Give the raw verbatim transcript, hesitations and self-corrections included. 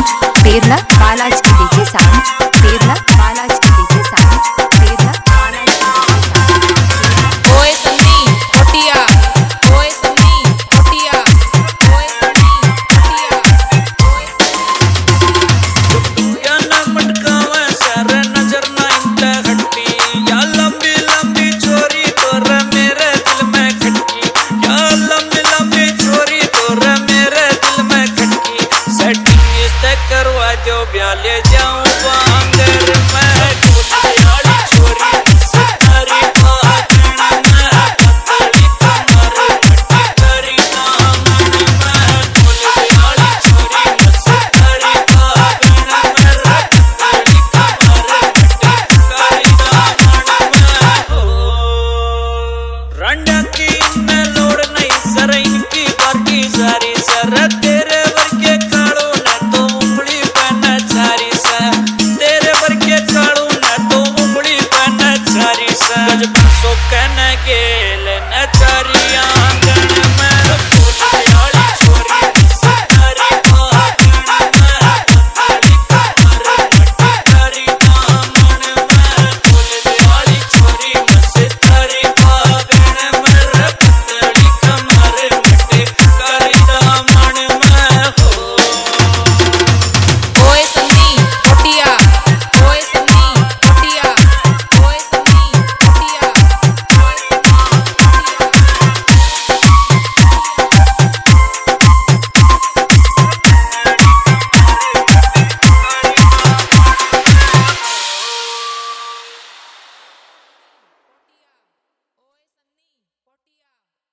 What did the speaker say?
पेरला बालाजी के DJ sound, पेरला Balaji के DJ sound, पेरला ओए सन्नी हटिया, ओए सन्नी हटिया, ओए सन्नी हटिया, ओए सन्नी या ना मटकावे सारे नजर ना इंटा हट्टी, या लंबी लंबी छोरी तोर मेरे दिल में खटकी, या लंबी लंबी छोरी तोर मेरे दिल में खटकी। सेटिंग इस करवा दो ब्याह ले जाऊं बांगर में, छोरी